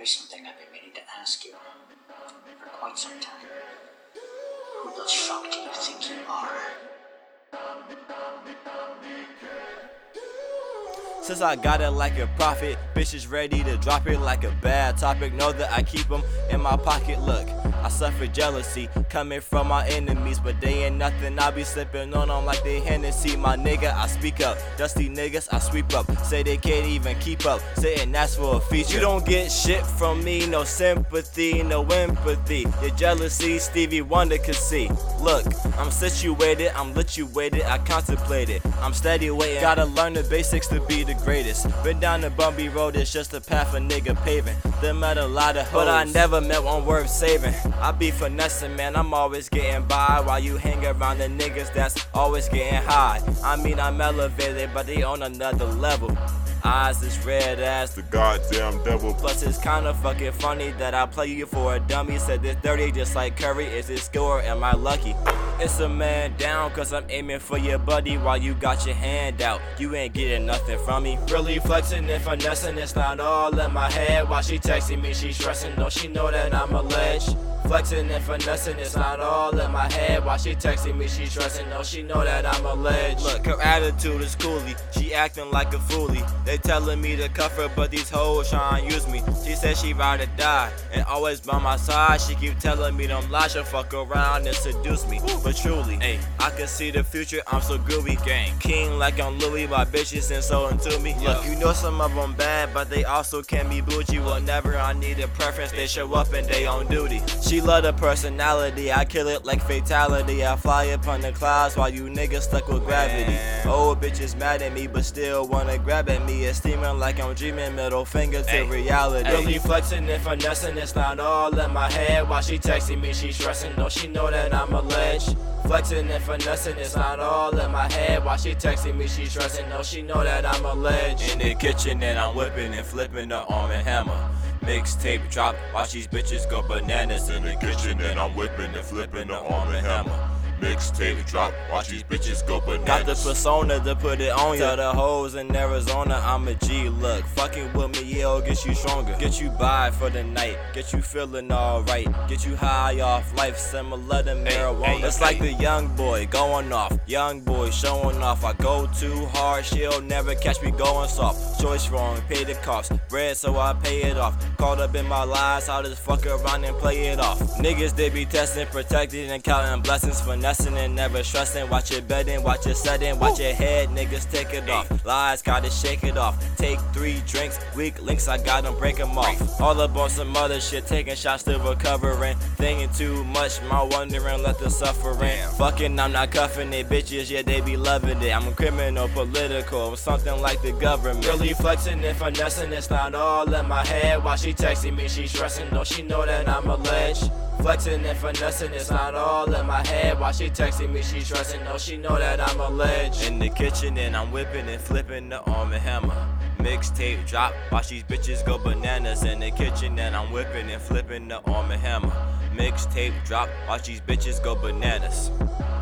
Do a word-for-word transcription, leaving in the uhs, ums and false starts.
There's something I've been meaning to ask you for quite some time. Who the fuck do you think you are? Since I got it like a prophet, bitches ready to drop it like a bad topic. Know that I keep them in my pocket. Look, I suffer jealousy coming from my enemies, but they ain't nothing. I be slipping on them like they Hennessy. My nigga, I speak up. Dusty niggas, I sweep up. Say they can't even keep up. Sitting ask for a feature. You don't get shit from me, no sympathy, no empathy. Your jealousy, Stevie Wonder could see. Look, I'm situated, I'm lituated, I contemplated. I'm steady waiting. Gotta learn the basics to be the greatest. Been down the bumpy road, it's just a path a nigga paving. Them met a lot of hoes, but I never met one worth saving. I be finessing, man, I'm always getting by, while you hang around the niggas that's always getting high. I mean, I'm elevated, but they on another level. Eyes as red as the goddamn devil. Plus it's kinda fucking funny that I play you for a dummy. Said this dirty just like Curry. Is it score? Am I lucky? It's a man down, cause I'm aiming for your buddy while you got your hand out. You ain't getting nothing from me. Really flexing and finessing, it's not all in my head. While she texting me, she stressing. Don't she know that I'm a ledge? Flexing and finessing, it's not all in my head. While she texting me, she stressing. Don't she know that I'm a ledge? Look, her attitude is coolie. She acting like a foolie. They telling me to cuff her, but these hoes trying to use me. She said she ride or die, and always by my side. She keep telling me them lies, she'll fuck around and seduce me. But truly, ay, I can see the future, I'm so groovy. Gang king like I'm Louis, my bitches and so into me. Look, you know some of them bad, but they also can be bougie. Whenever I need a preference, they show up and they on duty. She love the personality, I kill it like fatality. I fly upon the clouds while you niggas stuck with gravity. Old bitches mad at me, but still wanna grab at me. It's steaming like I'm dreaming, middle finger to ay, reality. Really flexing and finessing, it's not all in my head. While she texting me, she stressing. Don't she know that I'm a ledge? Flexing and finessing, it's not all in my head. While she texting me, she stressing. Don't she know that I'm a ledge? In the kitchen and I'm whipping and flipping the arm and hammer. Mixtape drop, watch these bitches go bananas. In the kitchen and I'm whipping and flipping the arm and hammer. Mixtape drop, watch these bitches go bananas. Got the persona to put it on ya. Tell the hoes in Arizona I'm a G. Look, fucking with me, yeah, it'll get you stronger. Get you by for the night, get you feeling alright. Get you high off life, similar to marijuana. Hey, hey, it's like the young boy going off, young boy showing off. I go too hard, she'll never catch me going soft. Choice wrong, pay the cost, bread so I pay it off. Caught up in my lies, I'll just fuck around and play it off. Niggas, they be testing, protected and counting blessings, finessing and never stressing. Watch your bedding, watch your setting, watch your head, niggas take it off. Lies, gotta shake it off. Take three drinks, weak links, I got them, break them off. All up on some other shit, taking shots to recovering. Thinking too much, my wondering, let the suffering. Fucking, I'm not cuffing it, bitches, yeah, they be loving it. I'm a criminal, political, something like the government. Really flexing and finessing, it's not all in my head. While she texting me, she stressing. Don't she know that I'm a ledge? Flexing and finessing, it's not all in my head. While she texting me, she stressing. Don't she know that I'm a ledge? In the kitchen and I'm whipping and flipping the arm and hammer. Mixtape drop, watch these bitches go bananas. In the kitchen and I'm whipping and flipping the arm and hammer. Mixtape drop, watch these bitches go bananas.